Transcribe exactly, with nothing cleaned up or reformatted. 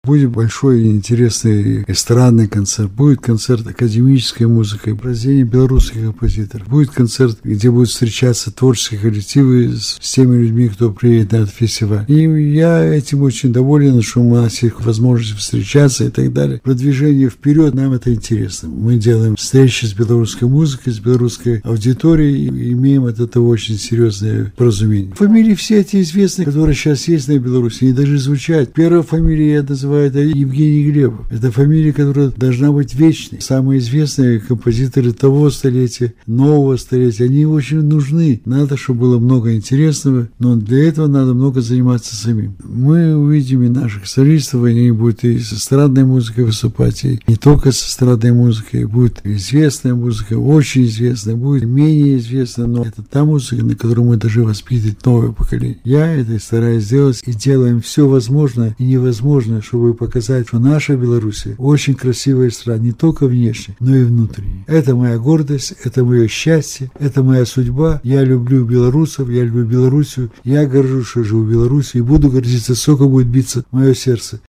Будет большой и интересный эстрадный концерт, будет концерт академической музыкой, произведения белорусских композиторов, будет концерт, где будут встречаться творческие коллективы с теми людьми, кто приедет на этот фестиваль. И я этим очень доволен, что у нас есть возможность встречаться и так далее. Продвижение вперед, нам это интересно. Мы делаем встречи с белорусской музыкой, с белорусской аудиторией и имеем от этого очень серьезное поразумение. Фамилии все эти известные, которые сейчас есть на Беларуси, они даже звучат. Первая фамилия я называю это Евгений Глебов. Это фамилия, которая должна быть вечной. Самые известные композиторы того столетия, нового столетия, они очень нужны. Надо, чтобы было много интересного, но для этого надо много заниматься самим. Мы увидим и наших солистов, они будут и с эстрадной музыкой выступать, и не только с эстрадной музыкой. Будет известная музыка, очень известная, будет менее известная, но это та музыка, на которую мы должны воспитывать новое поколение. Я это стараюсь сделать и делаем все возможное и невозможное, чтобы показать, что наша Белоруссия очень красивая страна, не только внешне, но и внутренне. Это моя гордость, это мое счастье, это моя судьба. Я люблю белорусов, я люблю Белоруссию, я горжусь, что живу в Беларуси и буду гордиться, сколько будет биться мое сердце.